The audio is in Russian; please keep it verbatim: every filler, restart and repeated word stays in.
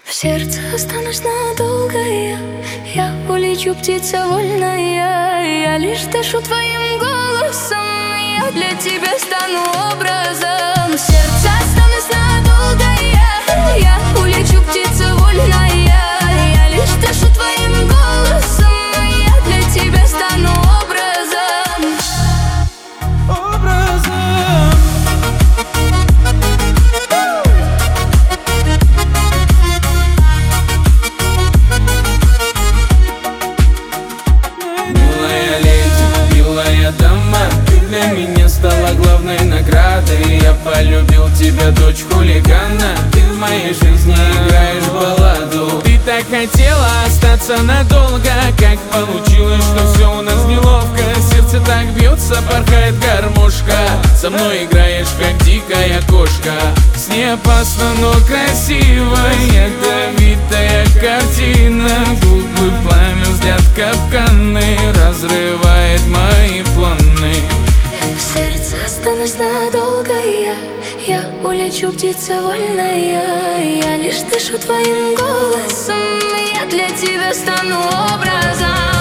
В сердце останусь надолго я. Я улечу, птица вольная. Я лишь дышу твоим голосом. Я для тебя стану образом. В сердце останусь надолго я. Я улечу, птица вольная. Я лишь дышу твоим голосом. Я для тебя стану образом. Образом. Милая леди, милая дама, ты для меня стала главной наградой. Я полюбил тебя, дочь хулигана. Ты в моей жизни играешь балладу. Ты так хотела остаться надолго. Как получилось, что все у нас неловко. Сердце так бьется, порхает гармошка. Со мной играешь, как дикая кошка. С ней опасно, но красиво. Ядовитая картина. Губы пламя, взгляд капканы. Разрывает мои планы. В сердце останусь надолго я. Я улечу, птица вольная. Я лишь дышу твоим голосом. Я для тебя стану образом.